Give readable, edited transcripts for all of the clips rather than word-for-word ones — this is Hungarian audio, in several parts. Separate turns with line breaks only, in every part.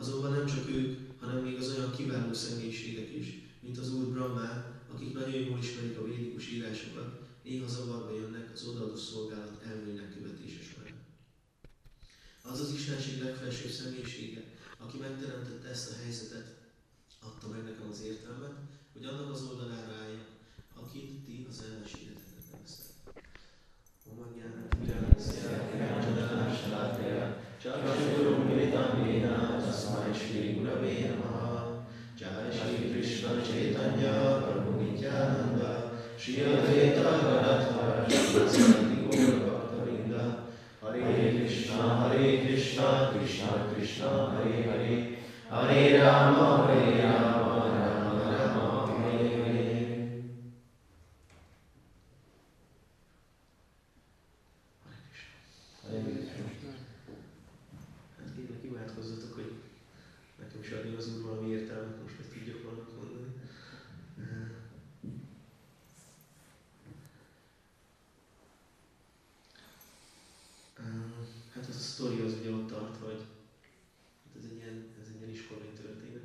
Azonban nem csak ők, hanem még az olyan kiváló személyiségek is, mint az úr Brahma, akik nagyon jól ismerik a védikus írásokat, néha zavarba jönnek az odaadó szolgálat elmének követése során. Az az Istenség legfelsőbb személyisége, aki megteremtette ezt a helyzetet, adta meg nekem az értelmet, hogy annak az oldalára álljak, akit ti az ellenségeteknek neveztek. Jai Shri Krishna Chaitanya Prabhu Nityananda Shri Advaita Gadadhar Shri Gaura Bhaktavinda Hare Krishna Krishna Krishna Hare Hare Hare Rama Rama Rama Hare Hare. Hát kérlek, imádkozzatok, hogy nekem is adjon az Úr valami értelmet, most ezt tudjak valamit mondani. Hát az a sztori az ugye ott tart, hogy ez egy ilyen iskolai történet.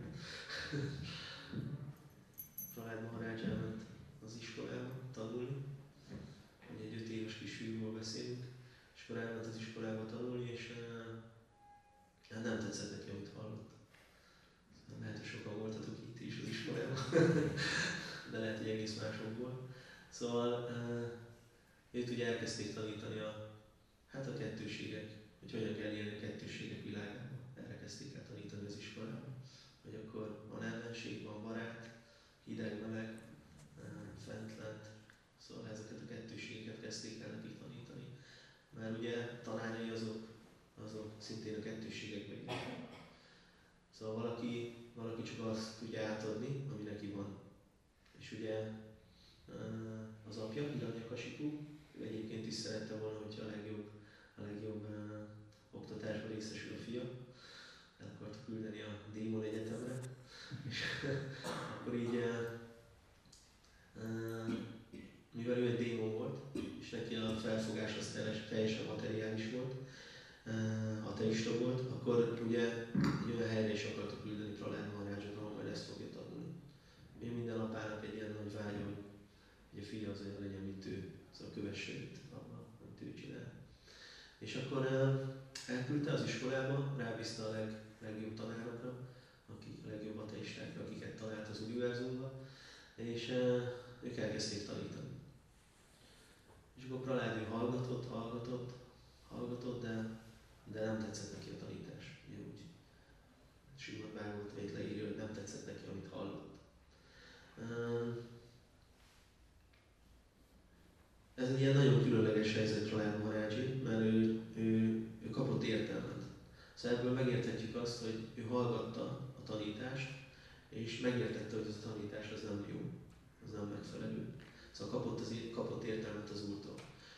Prahlad Maharaj elment az iskolába tanulni, ugye egy 5 éves kisfiúról beszélünk, és akkor elment az iskolába tanulni, és nem tetszett neki, amit hallott. Lehet, hogy sokan voltatok itt is az iskolában, de lehet, hogy egész másokból. Szóval őt ugye elkezdték tanítani a kettőségek, hogy hogyan kell élni a kettőségek világában. Erre kezdték el tanítani az iskolában. Hogy akkor van ellenség, van barát, hideg-meleg, fent-lent. Szóval ezeket a kettőségeket kezdték el nekik tanítani. Mert ugye tanárai azok szintén a kettőségekbe írnak. Szóval valaki csak azt tudja átadni, ami neki van. És ugye az apja, Hiranyakasipu, ő egyébként is szerette volna, hogyha a legjobb oktatásban részesül a fia. El akarta küldeni a Démon Egyetemre. És akkor így, mivel ő egy démon volt, és neki a felfogás az teljesen materiális volt, ateista volt, akkor ugye egy olyan helyre is akarta küldeni Prahlad Maharajot, ahol majd ezt fogja tanulni. Én minden apának egy ilyen nagy vágya, hogy a fia az olyan legyen, mint ő, szóval kövesse őt abban, amit ő csinál. És akkor elküldte az iskolába, rábízta a legjobb tanárokra, a legjobb ateistákra, akiket talált az univerzumban, és ők elkezdték tanítani. És akkor Prahlad hallgatott, de nem tetszett neki a tanítás. Ugye úgy Srimad Bhagavatam leírja, hogy nem tetszett neki, amit hallott. Ez egy ilyen nagyon különleges helyzet Prahlad Maharajé, mert ő kapott értelmet. Szóval ebből megérthetjük azt, hogy ő hallgatta a tanítást, és megértette, hogy ez a tanítás az nem jó, az nem megfelelő. Szóval kapott értelmet az Úrtól.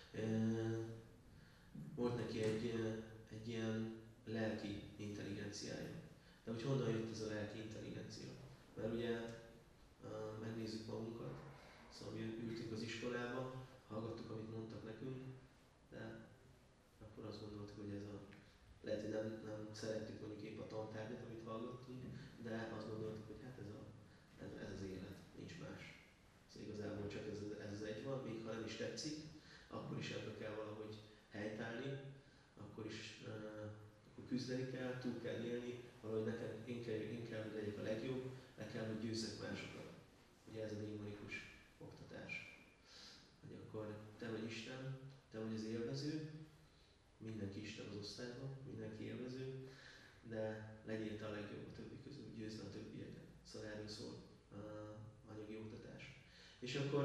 Volt neki egy ilyen lelki intelligenciája. De hogy honnan jött ez a lelki intelligencia? Mert ugye megnézzük magunkat, szóval mi ültünk az iskolába, hallgattuk, amit mondtak nekünk, de akkor azt gondoltuk, hogy lehet, hogy nem szerettük mondjuk épp a tantárgyat, amit hallgattunk, de azt gondoltuk, hogy hát ez az élet, nincs más. Szóval igazából csak ez az egy van, még ha nem is tetszik, akkor is ebből kell valahogy helytállni, akkor küzdeni kell, túl kell élni, valahogy nekem én kell, hogy legyek a legjobb, le kell, hogy győzzek másokat. Ugye ez a démonikus oktatás. Hogy akkor te vagy Isten, te vagy az élvező, mindenki Isten az osztályban, mindenki élvező, de legyél te a legjobb a többi közül, győzd a többieket. Szóval erről szól anyagi oktatás. És akkor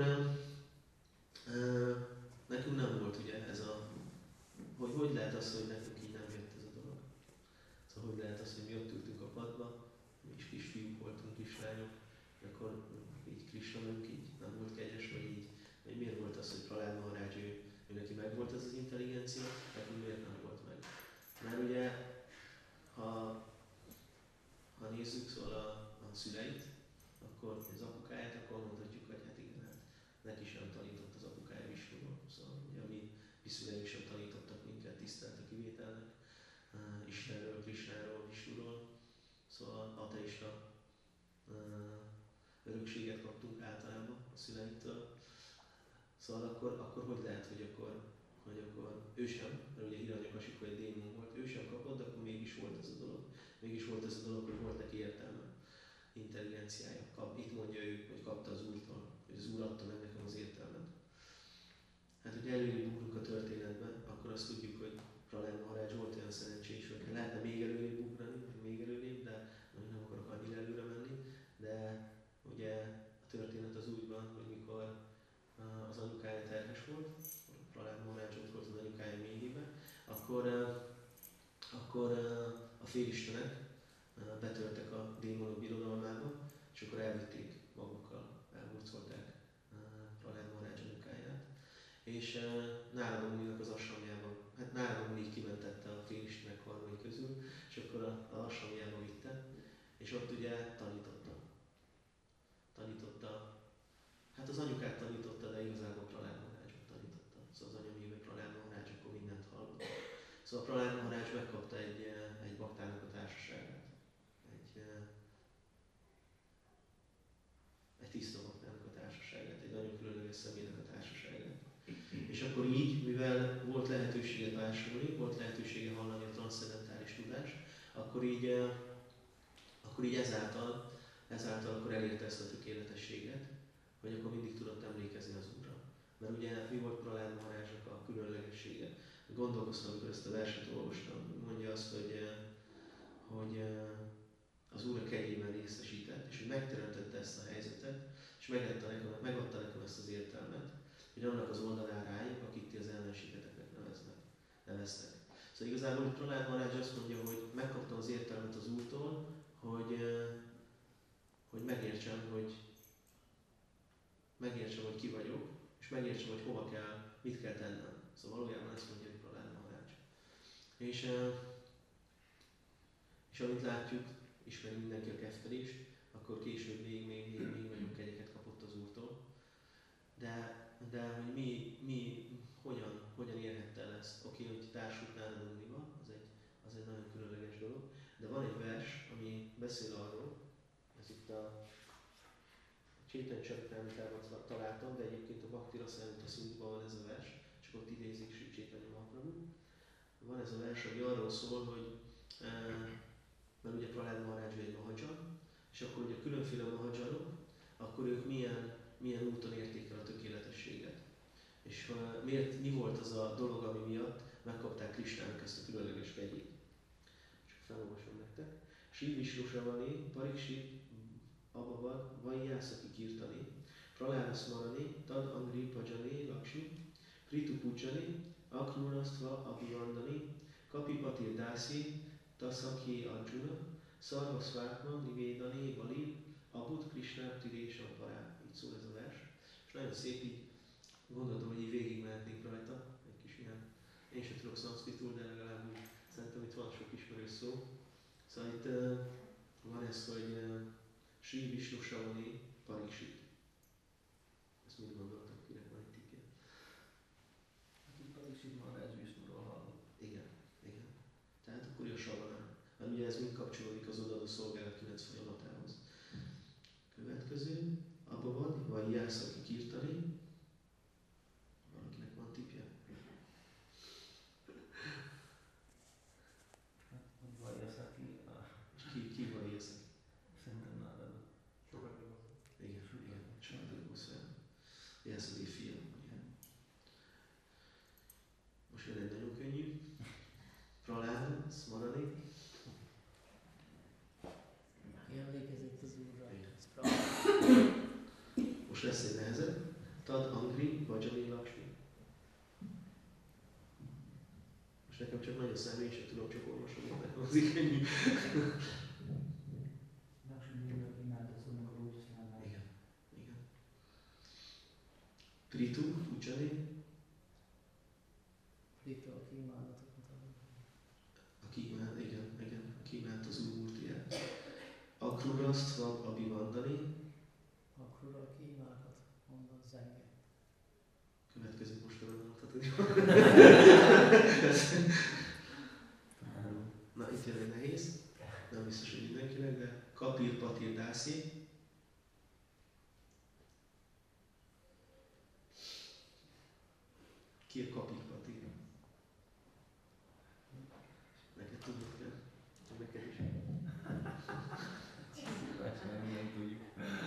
nekünk nem volt ugye ez hogy lehet az, hogy nekünk így nem jött ez a dolog. Szóval hogy lehet az, hogy mi ott ültünk a padba, mi is kisfiúk voltunk, kislányok, akkor így Krishnanunk így nem volt kegyes, vagy miért volt az, hogy Prahlad Maharaj, ő neki meg volt ez az intelligencia, nekünk miért nem volt meg. Mert ugye, ha nézzük szóval a szüleit, akkor az apukáját, akkor mondhatjuk, hogy hát igen, hát neki sem tanított az apukája Visnuról. Szóval ugye a mi szüleink sem tanítottak minket tisztelt a kivételnek, Istenről, Krisnáról, Visnuról. ateista örökséget kaptunk általában a szüleitől. Szóval akkor hogy lehet, hogy akkor ő sem, mert ugye Hiranyakasipu egy démon volt, ő sem kapott, de akkor mégis volt ez a dolog. Mégis volt ez a dolog, hogy volt neki értelme, intelligenciája. Itt mondja ő, hogy kapta az Úrtól, hogy az Úr adta meg nekem az értelmet. Hát, hogy előrébb ugrunk a történetben, akkor azt tudjuk, hogy Prahlad Maharaj volt olyan szerencsés, hogy lehetne még előrébb ugrani, még előrébb, de nem akarok annyira előre menni, de ugye a történet az úgy van, hogy mikor az anyukája terhes volt, Prahlad Maharaj ott volt az anyukája méhében, akkor a félistenek betörtek a démonok birodalmába, és akkor elvitték magukkal, elhurcolták Prahlad Maharaj anyukáját. És Nárada Muninak az asramjában, hát Nárada Muni kimentette a félistenek karmai közül, és akkor a asramjába vitte, és ott ugye tanította, hát az anyukát tanította, de igazából Prahlad Maharajot tanította. Szóval az anyaméve Prahlad Maharaj akkor mindent hallott. Szóval Prahlad Maharaj megkapta egy baktának a társaságát. Egy tiszta baktának a társaságát, egy nagyon különleges személynek a társaságát. És akkor így, mivel volt lehetősége társulni, volt lehetősége hallani a transzcendentális tudást, akkor így ezáltal akkor elérte ezt a tökéletességet, hogy akkor mindig tudott emlékezni az Úrra. Mert ugye mi volt Prahlad Maharajnak a különlegessége? Gondolkoztam, amikor ezt a verset olvastam, mondja azt, hogy az Úr a kegyében részesített, és hogy megteremtette ezt a helyzetet, és megadta nekem ezt az értelmet, hogy annak az oldalán rájuk, akik ti az ellenségeteknek neveztek. Szóval igazából itt Prahlad Maharaj azt mondja, hogy megkaptam az értelmet az Úrtól, hogy megértsem, hogy ki vagyok, és megértsem, hogy hova kell, mit kell tennem. Szóval valójában ezt mondja, hogy Prahlad Maharaj. És amit látjuk, ismeri mindenki a keftelést, akkor később még nagyobb kegyeket kapott az Úrtól. De hogy mi hogyan érhette el ezt? Oké, hogy társult Nárada Muniba, az egy nagyon különleges dolog, de van egy vers, ami beszél arról, ez itt a Chaitanya Charitamritában találtam, de egyébként a Bhakti Rasamrita Szindhában van ez a vers, csak ott idézik Sri Chaitanya Mahaprabhu. Van ez a vers, ami arról szól, hogy mert ugye Prahlad Maharaj egy mahadzsan, és akkor ugye különféle mahadzsanok, akkor ők milyen úton érték el a tökéletességet. És mi volt az a dolog, ami miatt megkapták Krisnának ezt a különleges kegyét. Csak felolvasom nektek. Sri Vishnu-savani, Pariksit, Abavad, Vajjászaki Kirtani, Prahlada Smarani, Tad Angri Pajani, Lakshmi, Pritu Pucani, Aknurasztva Abhivandani, Kapipatir Dasi, Tasakhi Arjuna, Sarva Svákma, Nivédani, Bali, Abud Krishna Tidésam Pará. Így szól ez a vers. És nagyon szép, így gondoltam, hogy így végig mehetnénk rajta. Egy kis ilyen, én sem tudok szanszkritul, de legalább úgy szerintem itt van sok ismerős szó. Szóval itt van ez, hogy Sri Vishnu-savani Pariksit. Ezt mit gondoltak, kinek van egy tippje?
Akik Pariksit Maharaj Vishnuról hallott.
Igen. Tehát akkor a Savanán. Hát ugye ez mind kapcsolódik az odaadó szolgálat 9 folyamatához. Következő, Abavad, Vajjászaki Kirtani. Valakinek van tippje?
Hát, hogy Vajjászaki.
És ki Vajjászaki?
Szerintem Nárada.
Igen, Sukadeva Goswami. Jászadi fia. Most jön egy nagyon könnyű. Prahlada Smarani.
Emlékezett az Úrra.
Most lesz egy nehezebb. Tad Angri Vajjani Lakshmi. Most nekem csak nagyon számít, és tudom csak olvasni, nekem az így könnyű. Igen. Pritu, Pucani.
Pritu, aki imádatot mutat.
Aki imádt az Úr Múrtiját. Akrurasztva Abhivandani.
Akkor aki imádat mondod zenge.
Következő most mondhatod. Na, itt jön egy nehéz. Nem biztos, hogy mindenkinek, de Kapir Patir Dászi. Ki a Kapir Patir? Neked tudod kell? Neked is.
Persze, mert milyen tudjuk.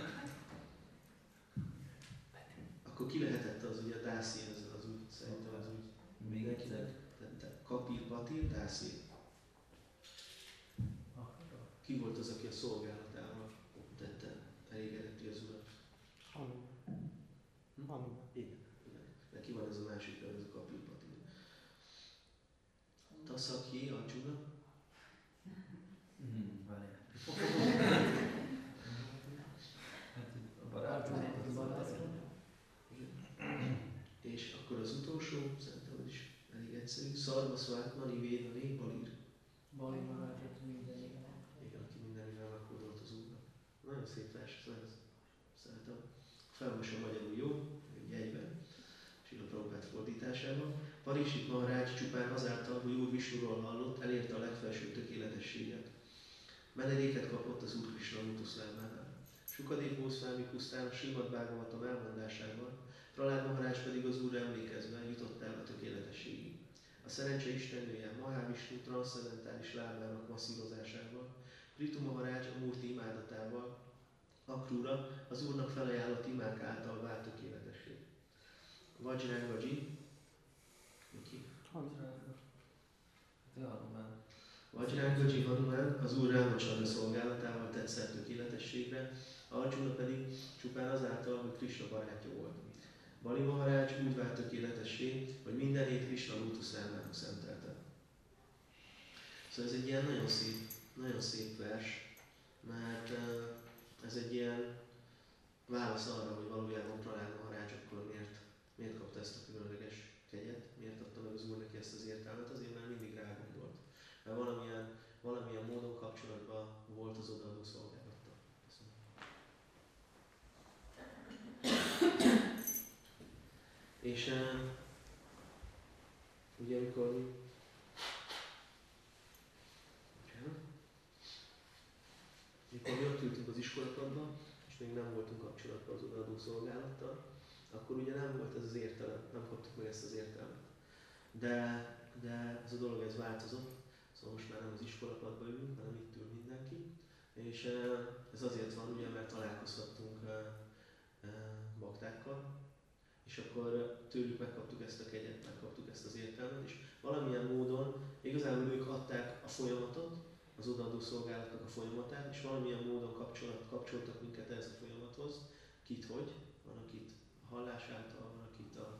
Akkor ki lehetett az ugye a Dászi, az úgy, szerintem az úgy
Még egyszer.
tette. Kapir Patir Dászi. Ki volt az, aki a szolgálatával tette, elégedeti az urat?
Hanu.
Igen. Neki van ez a másik neve, ez a Kapir Patir. Taszaki, Arjuna.
Várjál. Hát a barátom.
És akkor az utolsó, szerintem az is elég egyszerű. Szarva Szvátmani Védani Balír.
Bali Marácsot minden igen.
Igen, aki mindenivel megkódolt az úrnak. Nagyon szép vers, ezt szeretem. Felolvasom magyarul, jó? Egyben. Srila Prabhupád fordításában. Pariksit Maharács csupán azáltal, hogy Úr Visnuról hallott, elérte a legfelsőbb tökéletességet. Menedéket kapott az Úr Krishna lótuszlábánál. Sukadév Gószvámi pusztán Srimad Bhagavatam elmondásával, Pralád Maharács pedig az Úrra emlékezve jutott el a tökéletességig. A szerencse istennője Mahavishnu transzcendentális lábának masszírozásával, Ritu Maharács a Murti imádatával, Akrura az Úrnak felajánlott imák által vált tökéletesség. Vajranghaji, ki? Vajranghaji Hanuman az Úr Rámacsandra szolgálatával tett szert tökéletességre, Arjuna pedig csupán azáltal, hogy Krishna barátja volt. Bali Maharács úgy vált tökéletessé, hogy mindenét Krishna lótuszlábának szentelte. Szóval ez egy ilyen nagyon szép vers, mert ez egy ilyen válasz arra, hogy valójában Pralád Maharács akkor miért kapta ezt a különleges kegyet, miért adta meg az Úr neki ezt az értelmet, azért mert mindig rágondolt. Mert valamilyen módon kapcsolatban volt az odaadó szolgálattal. És ugye amikor mi ott ültünk az iskolapadban, és még nem voltunk kapcsolatban az odaadó szolgálattal, akkor ugye nem volt ez az értelem, nem kaptuk meg ezt az értelmet. De ez a dolog ez változott, szóval most már nem az iskolapadban ülünk, hanem itt ül mindenki. És ez azért van, ugye, mert találkozhattunk baktákkal, és akkor tőlük megkaptuk ezt a kegyet, megkaptuk ezt az értelmet, és valamilyen módon igazából ők adták a folyamatot, az odaadó szolgálatnak a folyamatát, és valamilyen módon kapcsoltak minket ehhez a folyamathoz. Kit hogy? Van, akit a hallás által, van, akit a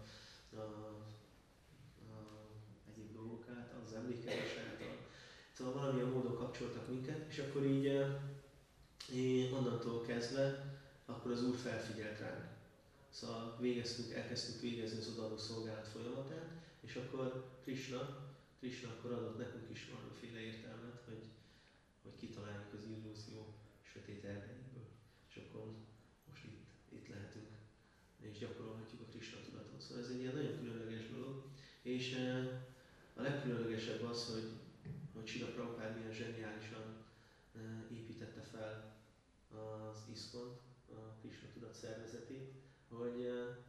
egyéb dolgok által, az emlékezés által. Szóval valamilyen módon kapcsoltak minket, és akkor így onnantól kezdve, akkor az Úr felfigyelt ránk. Szóval elkezdtük végezni az odaadó szolgálat folyamatát, és akkor Krishna akkor adott nekünk is valamiféle értelmet, hogy kitaláljuk az illúzió sötét erdejéből. És akkor most itt lehetünk, és gyakorolhatjuk a Krishna tudatot. Szóval ez egy ilyen nagyon különleges dolog. És a legkülönlegesebb az, hogy Srila Prabhupád milyen zseniálisan építette fel az ISKCON-t, a Krishna tudat szervezetét, hogy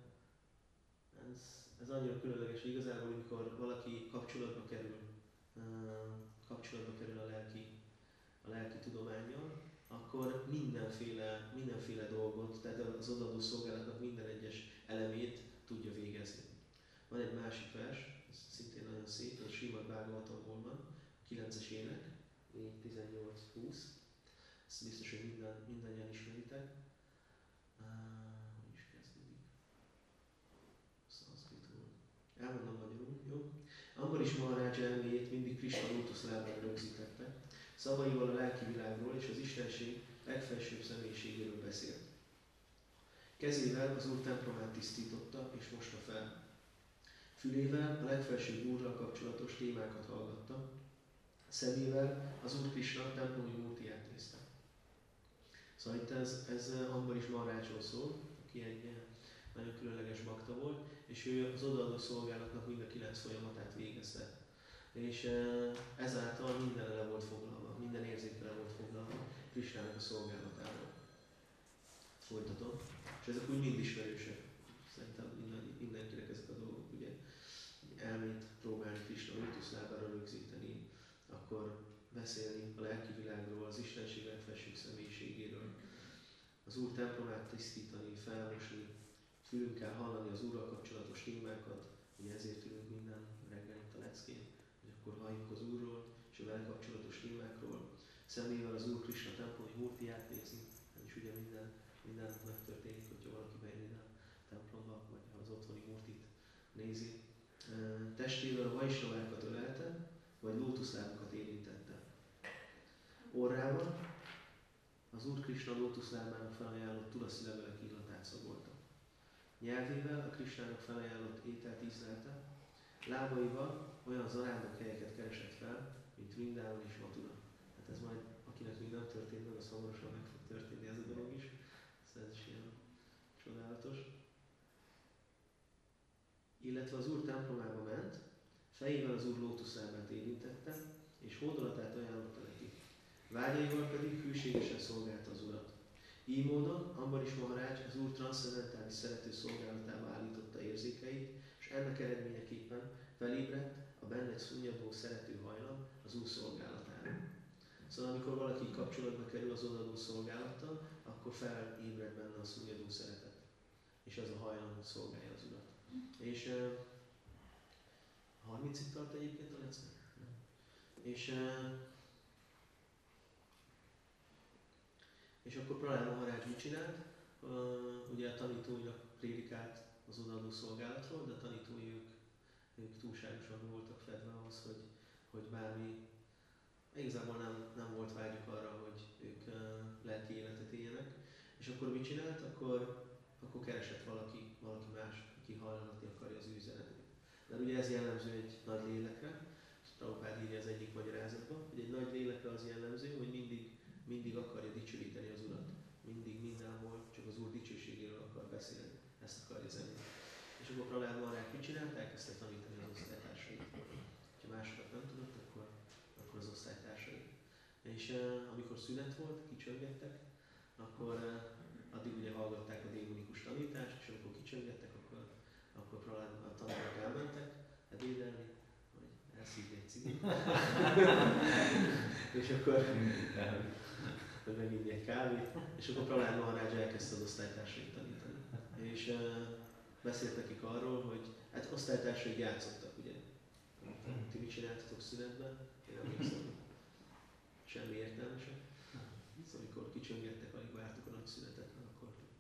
ez annyira különleges, hogy igazából, amikor valaki kapcsolatba kerül a lelki tudománnyal, akkor mindenféle dolgot, tehát az odaadó szolgálatnak minden egyes elemét tudja végezni. Van egy másik vers, ez szintén nagyon szép, ez a Srimad Bhagavatamból van, 9-es ének, 4.18.20. Ezt biztos, hogy mindannyian ismeritek. Hogy is kezdődik? Szanszkritul. Elmondom magyarul, jó? Ambarish Maharács elméjét mindig Krishna lótuszlábán rögzítette. Szavaival a lelki világról és az Istenség legfelsőbb személyiségéről beszélt. Kezével az Úr templomát tisztította és mosta fel. Fülével a legfelsőbb Úrral kapcsolatos témákat hallgatta. Szemével az Úr Krishna templomi múrtiát nézte. Szóval itt ez Ambarish Maharácsról szól, aki egy nagyon különleges bakta volt, és ő az odaadó szolgálatnak mind a 9 folyamatát végezte. És ezáltal minden le volt foglalva, minden érzék le volt foglalva. Krisnának a szolgálatával. Folytatom. És ezek úgy mind ismerősek. Szerintem mindenkinek ezek a dolgok, ugye elmét próbálni Krisna lótuszlábára rögzíteni, akkor beszélni a lelki világról, az istenségnek felsőbb személyiségéről, az Úr templomát tisztítani, felmosni, fülünkkel hallani az Úrral kapcsolatos témákat, ugye ezért ülünk minden reggel itt a leckén, hogy akkor halljunk az Úrról és a vele kapcsolatos témákról, szemével az Úr Krisna templomi murtiát nézni, és ugye minden megtörténik, hogyha valaki bejön ide a templomba, vagy ha az otthoni murtit nézi. Testével a vajsnavákat ölelte, vagy lótuszlábukat érintette. Orrával az Úr Krisna lótuszlábának felajánlott tulaszi levelek illatát szagolta. Nyelvével a Krisnának felajánlott ételt ízlelte, lábaival olyan zarándok helyeket keresett fel, mint Vrindában és Mathura. Hát ez majd, akinek még nem történt meg, az hamarosan meg fog történni ez a dolog is. Ez is ilyen csodálatos. Illetve az Úr templomába ment, fejével az Úr lótuszlábát érintette, és hódolatát ajánlotta neki. Vágyaival pedig hűségesen szolgálta az Urat. Így módon Ambaris Maharács az Úr transzcendentális szerető szolgálatába állította érzékeit, és ennek eredményeképpen felébredt a benne szunnyadó szerető hajlam az Úr szolgálatára. Szóval amikor valaki kapcsolatba kerül az odadó szolgálattal, akkor felébred benne a szunnyadó szeretet. És ez a hajlam, hogy szolgálja az Urat. És 30-ig tart egyébként a lecke? És akkor Prahlad Maharaj mit csinált? Ugye a tanítóinak prédikált az odaadó szolgálatról, de a tanítói ők túlságosan voltak fedve ahhoz, hogy bármi, igazából nem volt vágyuk arra, hogy ők lelki életet éljenek. És akkor mit csinált? Akkor keresett valaki más, aki hallgatni akarja az ő üzenetét. Mert ugye ez jellemző egy nagy lélekre, és Prabhupád írja az egyik magyarázatban, hogy egy nagy lélekre az jellemző, hogy mindig akarja dicsőíteni az Urat. Mindig, mindenhol csak az Úr dicsőségéről akar beszélni. Ezt akarja zenni. És akkor Prahlad Maharaj mit csinált? Elkezdte tanítani az osztálytársait. Ha másokat nem tudott, akkor az osztálytársait. És amikor szünet volt, kicsöngettek, akkor addig ugye hallgatták a démonikus tanítást, és amikor kicsöngettek, akkor Prahlad a tanítók elmentek ebédelni, vagy elszívni egy cigit. És akkor vagy meginni egy kávét, és akkor Prahlad Maharaj elkezdte az osztálytársait tanítani. És beszélt nekik arról, hogy hát osztálytársaik játszottak, ugye? Ti mit csináltatok szünetben? Én emlékszem, hogy semmi értelmesek. Szóval amikor kicsöngettek, alig vártuk a nagy szünetet, nem akartuk.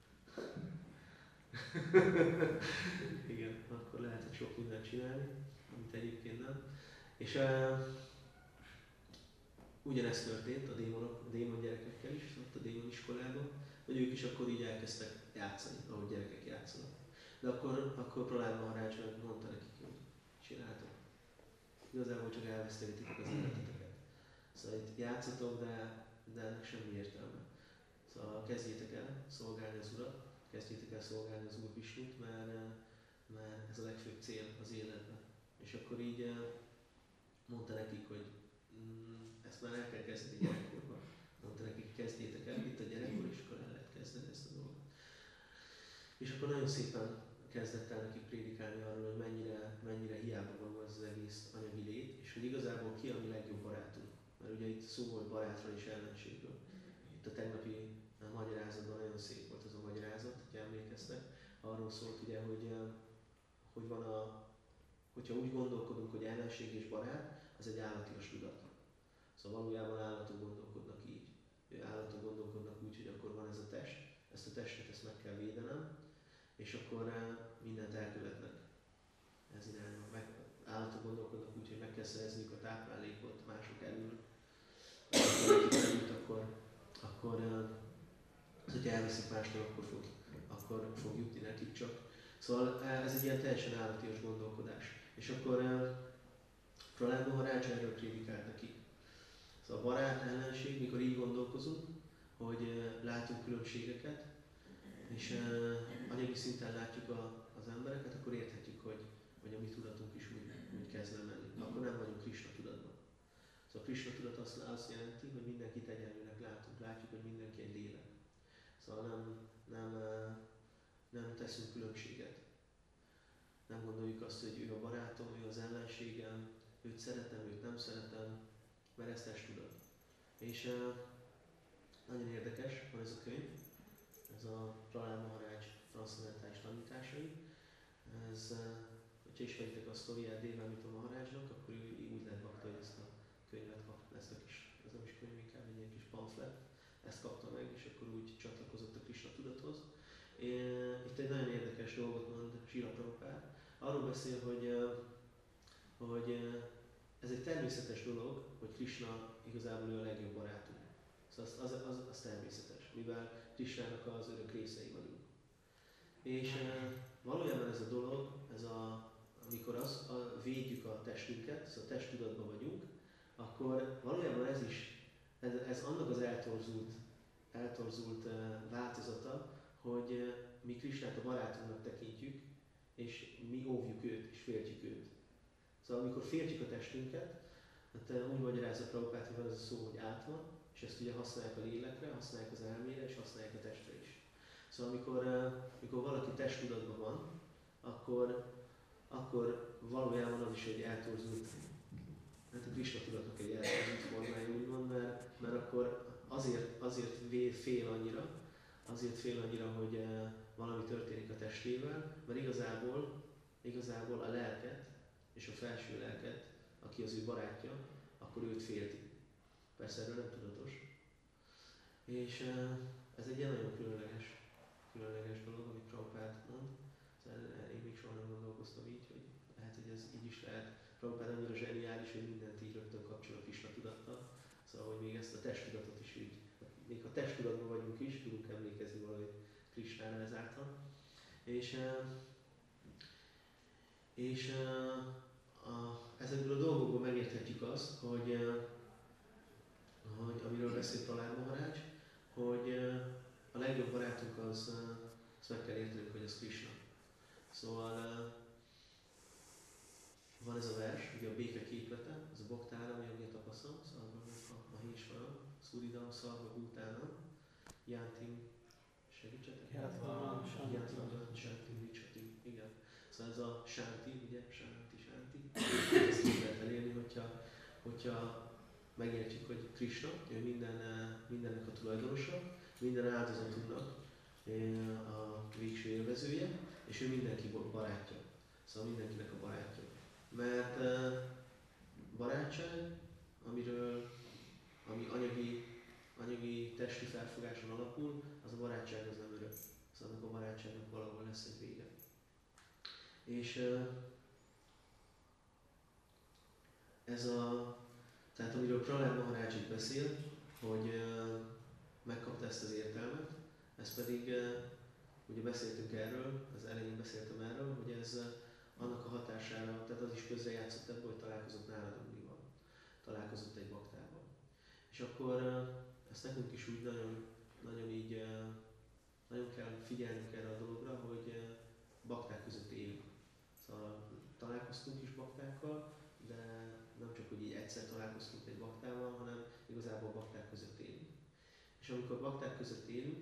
Igen, akkor lehetett sok mindent csinálni, amit egyébként nem. És ugyanezt történt a démon gyerekekkel is, ott a démon iskolában, hogy ők is akkor így elkezdtek játszani, ahogy gyerekek játszanak. De akkor Prahlad Maharaj mondta nekik, hogy csináltok. Igazából csak elvesztegetitek az életeteket. Szóval itt játszatok, de ennek semmi értelme. Szóval kezdjétek el szolgálni az Urat, kezdjétek el szolgálni az Úr Visnut, mert ez a legfőbb cél az életben. És akkor így mondta nekik, hogy ezt már el kell kezdeni gyerekkorban. Mondta nekik, kezdjétek el itt a gyerekkor, és akkor el lehet kezdeni ezt a dolgot. És akkor nagyon szépen kezdett el nekik prédikálni arról, hogy mennyire hiába van az egész anyagi lét, és hogy igazából ki a mi legjobb barátunk. Mert ugye itt szó volt barátról és ellenségről. Itt a tegnapi magyarázatban nagyon szép volt az a magyarázat, hogy emlékeztek. Arról szólt ugye, hogy hogyha úgy gondolkodunk, hogy ellenség és barát, az egy állatias tudat. Szóval valójában állatok gondolkodnak így. Állatok gondolkodnak úgy, hogy akkor van ez a test, ezt a testet ezt meg kell védenem, és akkor mindent elkövetnek. Ez irányban. Állatok gondolkodnak úgy, hogy meg kell szerezniük a táplálékot mások elől. Hogyha elveszik mástól, akkor fog jutni nekik csak. Szóval ez egy ilyen teljesen állatias gondolkodás. És akkor Prahlad Maharaj erről prédikált nekik. Szóval a barát, ellenség, mikor így gondolkozunk, hogy látunk különbségeket, és anyagi szinten látjuk az embereket, akkor érthetjük, hogy a mi tudatunk is úgy kezd nem menni. Akkor nem vagyunk Krisna tudatban. Szóval a Krisna tudat azt jelenti, hogy mindenkit egyenlőnek látunk. Látjuk, Szóval nem teszünk különbséget. Nem gondoljuk azt, hogy ő a barátom, ő az ellenségem, őt szeretem, őt nem szeretem, mert ez testtudat. És nagyon érdekes, van ez a könyv, ez a Prahlad Maharaj transzcendentális tanításai. Ez, hogyha ismeritek a sztoriát Devamita Maharajnak, akkor ő úgy lett bakta, hogy ezt a könyvet kapta, ez nem is könyv, inkább egy ilyen kis pamflet, ezt kapta meg, és akkor úgy csatlakozott a Krishna tudathoz. Itt egy nagyon érdekes dolgot mond Srila Prabhupád. Arról beszél, hogy ez egy természetes dolog, hogy Krishna igazából ő a legjobb barátunk. Szóval az természetes, mivel Krishnának az örök részei vagyunk. És valójában ez a dolog, amikor védjük a testünket, szóval testtudatban vagyunk, akkor valójában ez annak az eltorzult változata, hogy mi Krishnát a barátunknak tekintjük, és mi óvjuk őt, és féltjük őt. Szóval amikor féltjük a testünket, hát úgy magyarázza Prabhupád, hogy van ez a szó, hogy átma, és ezt ugye használják a lélekre, használják az elmére, és használják a testre is. Szóval amikor valaki testtudatban van, akkor valójában az is egy eltorzult, hát a Krishna tudatnak egy eltorzult formája úgymond, mert akkor azért fél annyira, hogy valami történik a testével, mert igazából a lelket és a felső lelket, aki az ő barátja, akkor őt félti. Persze erről nem tudatos. És ez egy ilyen nagyon különleges dolog, amit Prabhupád mond. Szóval én még soha nem gondolkoztam így, hogy lehet, hogy ez így is lehet. Prabhupád annyira zseniális, hogy mindent így rögtön kapcsol a Krishna tudattal. Szóval, hogy még ezt a testtudatot is így, még ha testtudatban vagyunk is, tudunk emlékezni valahogy Krishnára ezáltal. És ezekből a dolgokból megérthetjük azt, hogy amiről beszél Prahlad Maharaj, hogy a legjobb barátunk az meg kell értenünk, hogy az Krishna. Szóval van ez a vers, ugye a béke képlete, ez a Bhaktára, Jagya Tapaszam, Szarva Mahésvara, Szuridam, Szarva Bhutánam, Jántim, segítsetek?
Játva,
Sántim, Vicsati, igen. Szóval ez a Sánti, ugye, Sánti. Ezt így lehet elérni, hogyha megértjük, hogy Krishna, ő mindennek a tulajdonosa, minden áldozatunknak a végső élvezője, és ő mindenki barátja. Szóval mindenkinek a barátja. Mert barátság, ami anyagi testi felfogáson alapul, az a barátság az nem örök. Szóval annak a barátságnak valahol lesz egy vége. És tehát amiről Prahlad Maharaj itt beszél, hogy megkapta ezt az értelmet, ez pedig, ugye beszéltünk erről, az elején beszéltem erről, hogy ez annak a hatására, tehát az is közrejátszott ebből, hogy találkozott Nárada Munival, találkozott egy baktával. És akkor ezt nekünk is úgy nagyon kell figyelnünk erre a dologra, hogy bakták között élünk. Szóval találkoztunk is baktákkal, de nem csak, hogy így egyszer találkoztunk egy baktával, hanem igazából bakták között élünk. És amikor bakták között élünk,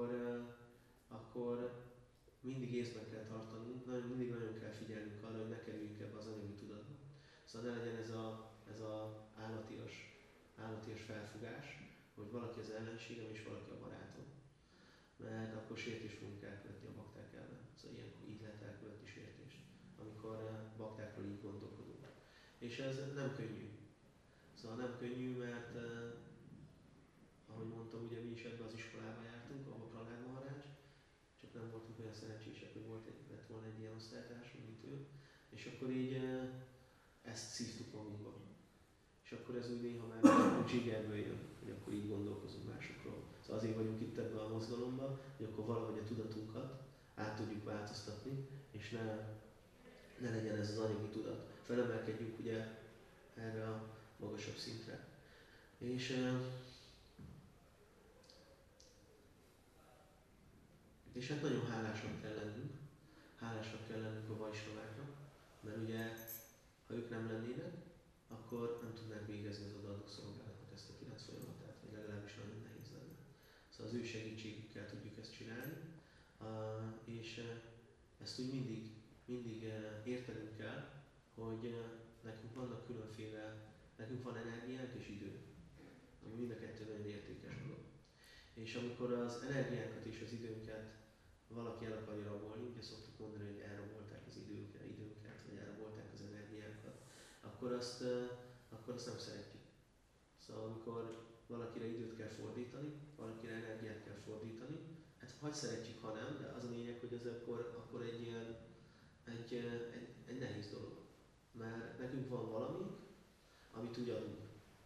akkor mindig észben kell tartanunk, mindig nagyon kell figyelnünk arra, hogy ne kerüljünk ebbe az anyagi tudatba. Szóval ne legyen ez a állatias felfogás, hogy valaki az ellenségem és valaki a barátom. Mert akkor sértést fogunk elkövetni a bakták ellen. Szóval ilyenkor így lehet elkövetni sértést, amikor baktákról így gondolkodunk. És ez nem könnyű. Szóval nem könnyű, mert ahogy mondtam, ugye mi is ebbe az iskolába jártunk, ahol Prahlad Maharaj, csak nem voltunk olyan szerencsések, hogy lett volna egy ilyen osztálytársunk, mint ő. És akkor így ezt szívtuk magunkba. És akkor ez úgy néha már a zsigerből jön, hogy akkor így gondolkozunk másokról. Szóval azért vagyunk itt ebben a mozgalomban, hogy akkor valahogy a tudatunkat át tudjuk változtatni, és ne legyen ez az anyagi tudat. Felemelkedjünk ugye erre a magasabb szintre. És hát nagyon hálásak kell lennünk a vajsnaváknak, mert ugye, ha ők nem lennének, akkor nem tudnánk végezni az odaadó szolgálatot, ezt a 9 folyamatát, vagy legalábbis nagyon nehéz lenne. Szóval az ő segítségükkel tudjuk ezt csinálni, és ezt úgy mindig értenünk kell, hogy nekünk vannak nekünk van energiánk és idő, ami mind a kettő nagyon értékes dolog. És amikor az energiánkat és az időnket valaki el akarja rabolni, ugye szoktuk mondani, hogy elrabolták az időnket, vagy elrabolták az energiánkat, akkor azt nem szeretjük. Szóval amikor valakire időt kell fordítani, valakire energiát kell fordítani, hát vagy szeretjük, ha nem, de az a lényeg, hogy ez akkor egy nehéz dolog. Mert nekünk van valamink, amit úgy adunk.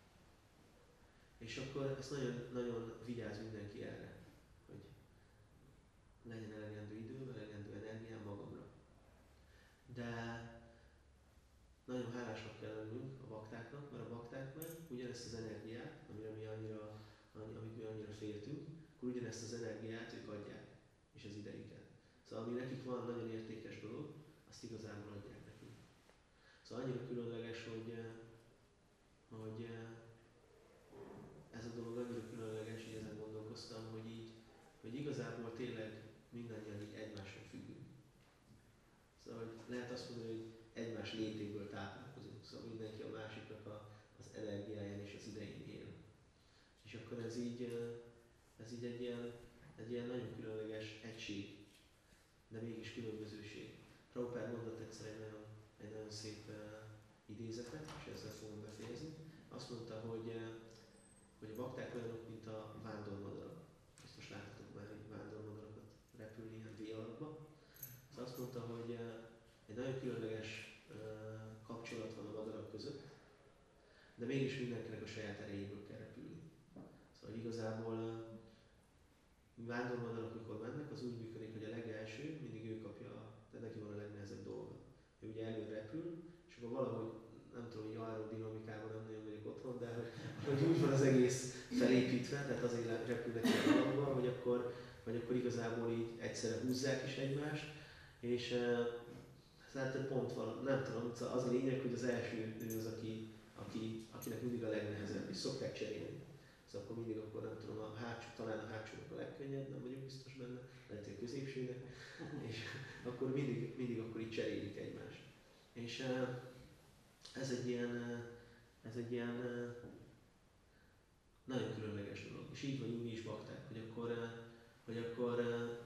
És akkor ezt nagyon, nagyon vigyáz mindenki erre, hogy legyen elegendő idő, elegendő energiám magamra. De nagyon hálásak kell lennünk a baktáknak, mert a bakták meg ugyanezt az energiát, amit mi annyira féltünk, akkor ugyanezt az energiát ők adják, és az idejüket. Szóval ami nekik van nagyon értékes dolog, azt igazából adják nekünk. Szóval annyira különleges, hogy ez a dolog annyira különleges, hogy ezen gondolkoztam, hogy igazából tényleg mindannyian így egymáson függünk. Szóval hogy lehet azt mondani, hogy egymás létéből táplálkozunk, szóval mindenki a másiknak az energiáján és az idején él. És akkor ez így egy ilyen nagyon különleges egység, de mégis különbözőség. Prabhupád mondott egyszer egy nagyon szép idézetet, és ezzel fogom befejezni. Azt mondta, hogy a bakták olyanok, mint a vándormadarak. Biztos láttatok már egy vándormadarakat repülni ilyen V alakba. Szóval azt mondta, hogy egy nagyon különleges kapcsolat van a madarak között, de mégis mindenkinek a saját erejéből kell repülni. Szóval igazából vándormadarak, mikor mennek, az úgy működik, hogy a legelső mindig ő kapja, de neki van a legnehezebb dolga. Ő ugye előre repül, és akkor valahogy, nem tudom, hogy aerodinamikában nem nagyon vagyok otthon, de hogy úgy van az egész felépítve, tehát azért repülnek egy alapban, hogy akkor igazából így egyszerre húzzák is egymást, és hát pont van, nem tudom, az a lényeg, hogy az első ő az, akinek mindig a legnehezebb, és szokták cserélni. Szóval akkor mindig nem tudom, talán a hátsónak a legkönnyebb, nem vagyok biztos benne, lehet, hogy a középsőnek, és akkor mindig akkor így cserélik egymást. És ez egy ilyen nagyon különleges dolog. És így vagyunk mi is bakták, hogy akkor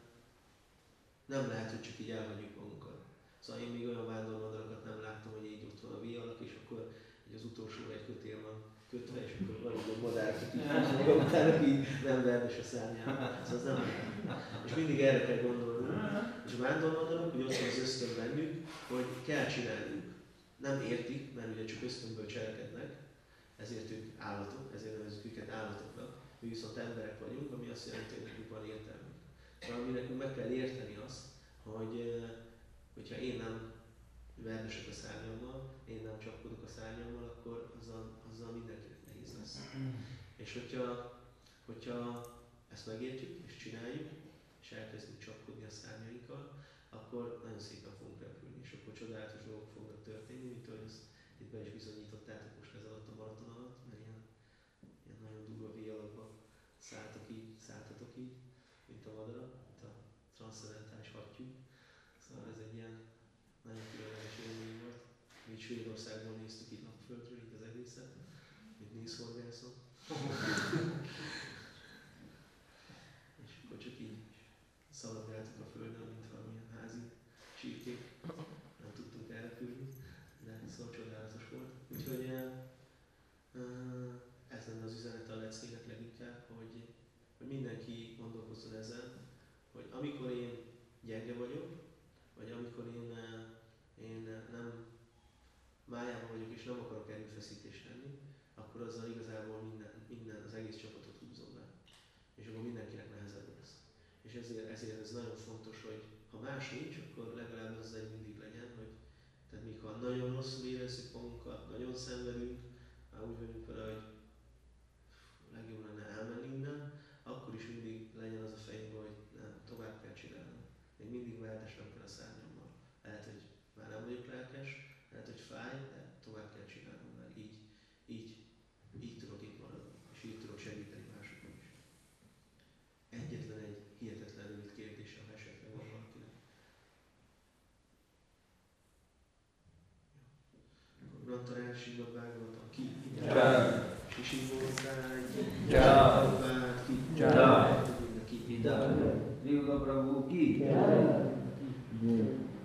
nem lehet, hogy csak így elhagyjuk magunkat. Szóval én még olyan vándormadarakat nem láttam, hogy így ott van a V alak, és akkor így az utolsó egy kötél van kötve, és akkor van egy madár, aki így utána így nem verdes a szárnyában. Szóval az nem lehet. És mindig erre kell gondolni. És a vándormadarak, hogy ott van az ösztön bennük, hogy kell csinálniuk. Nem értik, mert ugye csak ösztönből cselekednek, ezért ők állatok, ezért nevezzük őket állatoknak. Mi viszont emberek vagyunk, ami azt jelenti, hogy nekünk van értelmünk. Szóval mi nekünk meg kell érteni azt, hogyha én nem verdesek a szárnyammal, én nem csapkodok a szárnyammal, akkor azzal mindenkinek nehéz lesz. És hogyha ezt megértjük és csináljuk, és elkezdünk csapkodni a szárnyainkkal, akkor nagyon szépen fogunk repülni, és akkor csodálatos dolgok fognak történni, mint ahogy ezt itt be is bizonyítottátok most ez alatt a maraton alatt, mert ilyen nagyon durva V alakba szálltatok így, mint a madarak, mint a transzcendentális hattyú. Szóval ez egy ilyen nagyon különleges élmény volt. Mi így Svédországból néztük így napföldről, így az egészet, mint nézhorgászok. És akkor csak így szaladgáltuk a földön, mint valamilyen házi csirkék. Nem tudtunk elrepülni, de szóval csodálatos volt. Úgyhogy ez lenne az üzenete a leckének leginkább, hogy mindenki gondolkozzon ezen, hogy amikor én gyenge vagyok, vagy amikor én nem májában vagyok és nem akarok erőfeszítést tenni, akkor azzal igazából minden az egész csapatot húzom be. És akkor mindenkinek nehezebb lesz. És ezért ez nagyon fontos, hogy ha más nincs, akkor legalább az egy mindig legyen, hogy tehát még ha nagyon rosszul érezzük magunkat, nagyon szenvedünk, már úgy vagyunk vele, hogy legjobb lenne elmenni innen, akkor is mindig legyen az a fejünkben, hogy nem, tovább kell csinálni. Még mindig verdesnem kell a szárnyammal. Lehet, hogy már nem vagyok lelkes, lehet, hogy fáj, de tovább kell csinálnom, mert így tudok itt maradni, és így tudok segíteni másokon is. Simóntáj,
Jai.
Prabhupád ki,
Jai.
mindenki.
Ida. Srila Prabhu ki.
Jai.